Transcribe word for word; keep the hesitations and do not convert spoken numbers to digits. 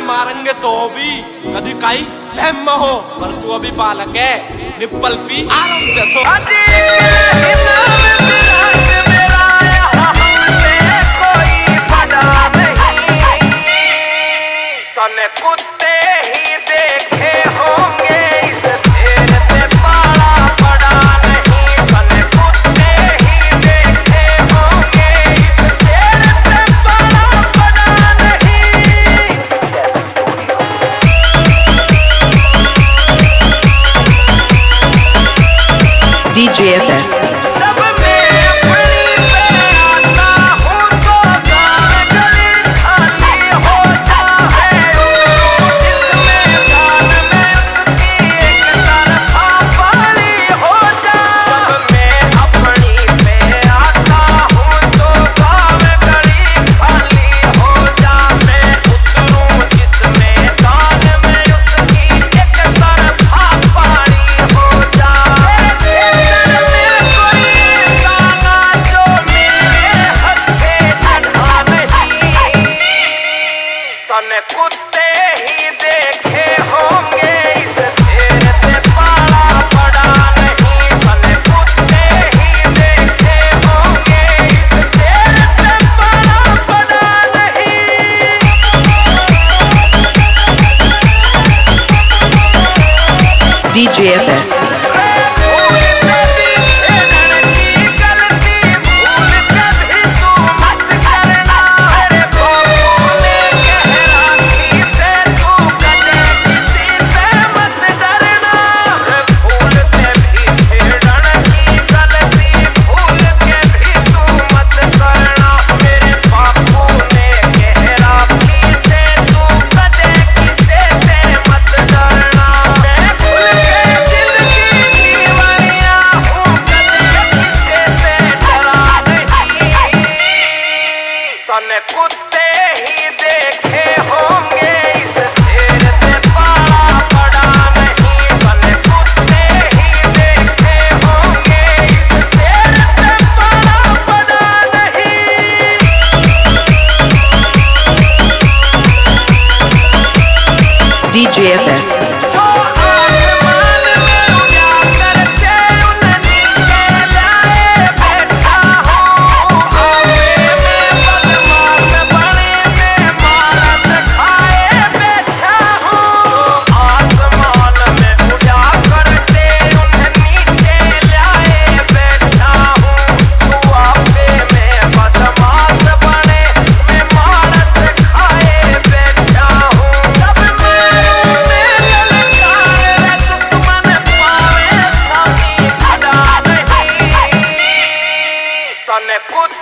मारेंगे तो भी कभी काई लहम हो पर तू अभी बालक है निप्पल पी आराम दसो तने कुत्ते ही देखे होंगे इस शेर पे पाला पड़ा नहीं। तने कुत्ते ही देखे होंगे इस शेर पे पाला पड़ा नहीं। D J F S तने कुत्ते ही देखे होंगे इस शेर पे पाला पड़ा नहीं। तने कुत्ते ही देखे होंगे इस शेर पे पाला पड़ा नहीं। D J F S तने कुत्ते ही देखे होंगे इस शेर पे पाला पड़ा नहीं। तने कुत्ते ही देखे होंगे इस शेर पे पाला पड़ा नहीं। D J F S तने कुत्ते